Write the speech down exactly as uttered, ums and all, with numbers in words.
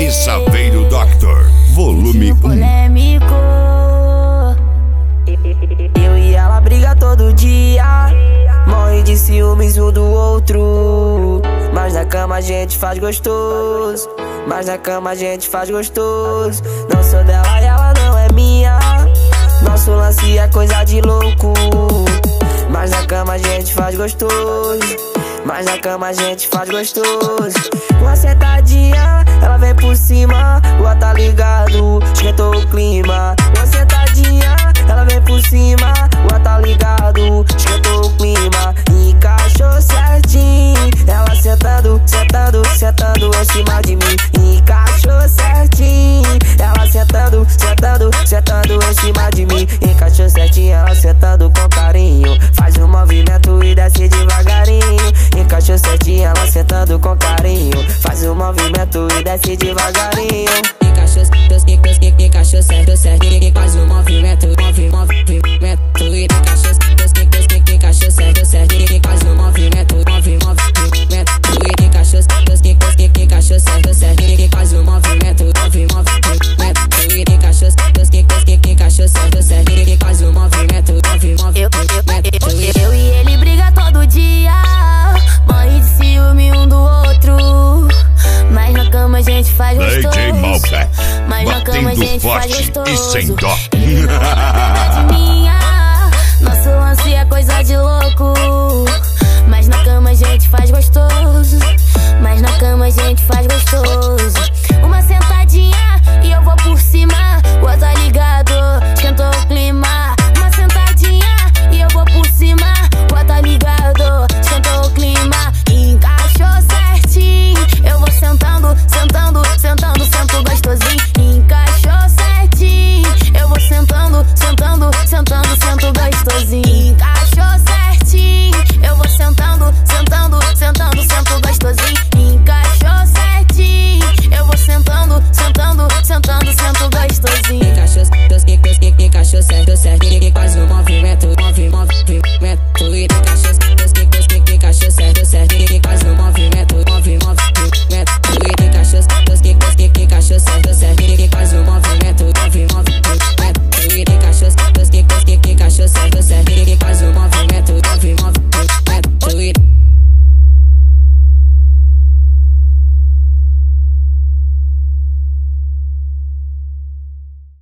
e Saveiro Doctor, volume um. Polêmico. Eu e ela briga todo dia, morre de ciúmes um do outro. Mas na cama a gente faz gostoso, mas na cama a gente faz gostoso. Não sou dela e ela não é minha, nosso lance é coisa de louco. Mas na cama a gente faz gostoso, mas na cama a gente faz gostoso. Uma sentadinha, ela vem por cima, o tá ligado, esquentou o clima. Uma sentadinha, ela vem por cima, o tá ligado, esquentou o clima. Encaixou certinho, ela sentando, sentando, sentando em cima de mim. Encaixou certinho, ela sentando, sentando, sentando em cima de mim. Encaixou certinho, ela sentando com carinho, faz um movimento e desce devagarinho. Encaixou certinho, ela sentando com carinho, faz um movimento e desce devagarinho. Encaixou, encaixou, encaixou certo, certinho, faz um movimento, movimento e encaixou, encaixou certo, certinho, faz um movimento, movimento e encaixou, encaixou certo, certinho, faz um movimento, movimento e encaixou, encaixou certo, certinho, faz um movimento, movimento. Eu e ele briga todo dia, morre de ciúme um do outro. Mas na cama a gente faz gostoso, D J Malbec, mas na cama a gente faz forte gostoso. e sem dó. Ele não